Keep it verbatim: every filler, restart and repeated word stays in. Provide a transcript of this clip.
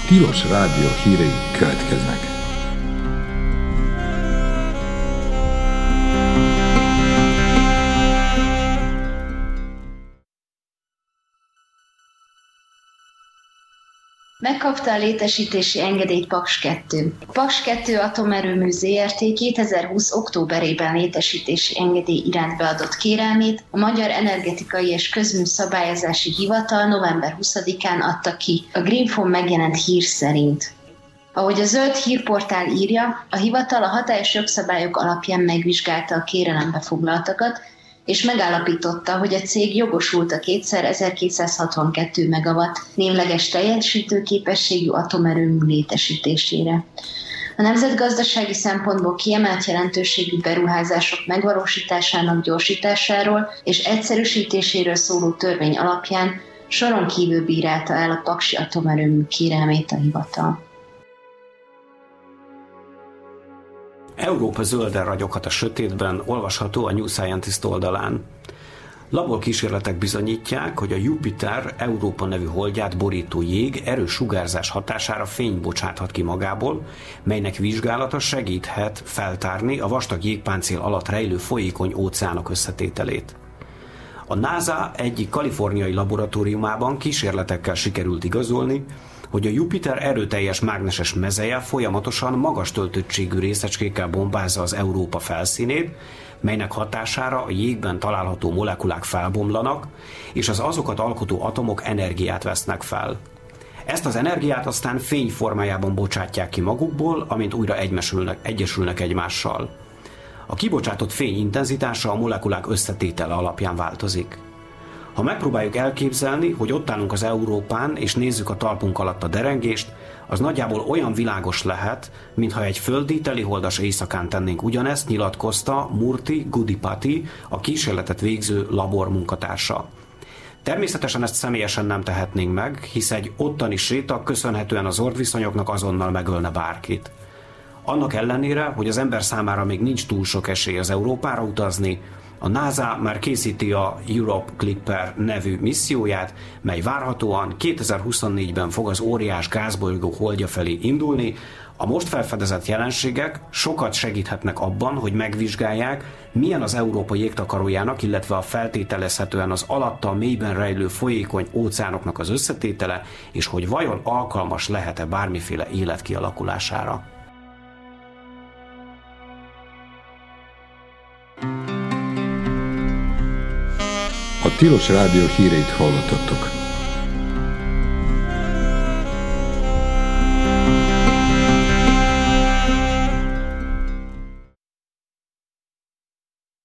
Tilos Rádió hírei következnek. Megkapta a létesítési engedélyt Paks kettő. A Paks kettő Atomerőmű zé er té kétezer-húsz októberében létesítési engedély iránt beadott kérelmét a Magyar Energetikai és Közműszabályozási Hivatal november huszadikán adta ki, a Greenfon megjelent hír szerint. Ahogy a Zöld Hírportál írja, a hivatal a hatályos jogszabályok alapján megvizsgálta a kérelembe foglaltakat, és megállapította, hogy a cég jogosult a kétszer ezerkétszázhatvankettő megawatt névleges teljesítőképességű atomerőmű létesítésére. A nemzetgazdasági szempontból kiemelt jelentőségű beruházások megvalósításának gyorsításáról és egyszerűsítéséről szóló törvény alapján soron kívül bírálta el a paksi atomerőmű kérelmét a hivatal. Európa zölden ragyoghat a sötétben, olvasható a New Scientist oldalán. Laborkísérletek bizonyítják, hogy a Jupiter Európa nevű holdját borító jég erős sugárzás hatására fényt bocsáthat ki magából, melynek vizsgálata segíthet feltárni a vastag jégpáncél alatt rejlő folyékony óceánok összetételét. A NASA egyik kaliforniai laboratóriumában kísérletekkel sikerült igazolni, hogy a Jupiter erőteljes mágneses mezeje folyamatosan magas töltöttségű részecskékkel bombázza az Európa felszínét, melynek hatására a jégben található molekulák felbomlanak, és az azokat alkotó atomok energiát vesznek fel. Ezt az energiát aztán fény formájában bocsátják ki magukból, amint újra egymesülnek, egyesülnek egymással. A kibocsátott fény intenzitása a molekulák összetétele alapján változik. Ha megpróbáljuk elképzelni, hogy ott állunk az Európán, és nézzük a talpunk alatt a derengést, az nagyjából olyan világos lehet, mintha egy földi teliholdas éjszakán tennénk ugyanezt, nyilatkozta Murthy Gudipati, a kísérletet végző labor munkatársa. Természetesen ezt személyesen nem tehetnénk meg, hisz egy ottani séta köszönhetően az ordviszonyoknak azonnal megölne bárkit. Annak ellenére, hogy az ember számára még nincs túl sok esély az Európára utazni, a NASA már készíti a Europe Clipper nevű misszióját, mely várhatóan kétezer-huszonnégyben fog az óriás gázbolygó holdja felé indulni. A most felfedezett jelenségek sokat segíthetnek abban, hogy megvizsgálják, milyen az Európa jégtakarójának, illetve a feltételezhetően az alatta mélyben rejlő folyékony óceánoknak az összetétele, és hogy vajon alkalmas lehet-e bármiféle élet kialakulására. A Tilos Rádió híreit hallottatok.